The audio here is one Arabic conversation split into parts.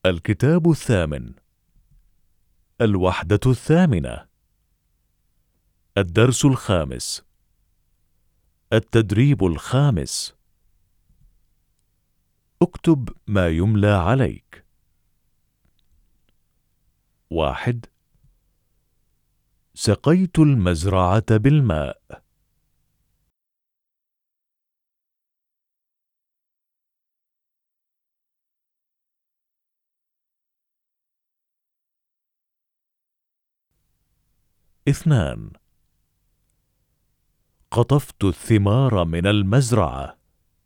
الكتاب الثامن، الوحدة الثامنة، الدرس الخامس، التدريب الخامس. اكتب ما يملى عليك. 1. سقيت المزرعة بالماء. 2. قطفت الثمار من المزرعة.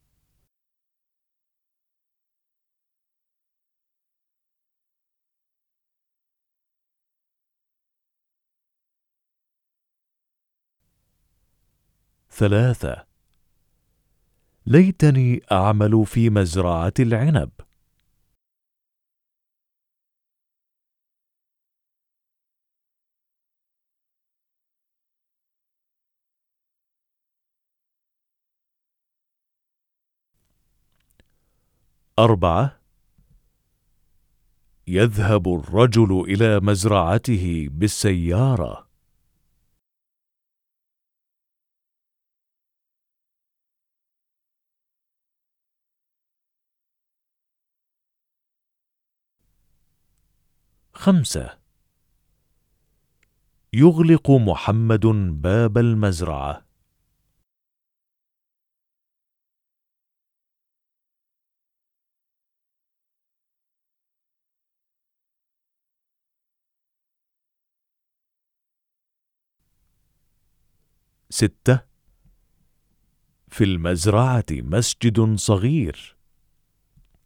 3. ليتني أعمل في مزرعة العنب. 4. يذهب الرجل إلى مزرعته بالسيارة. 5. يغلق محمد باب المزرعة. 6. في المزرعة مسجد صغير.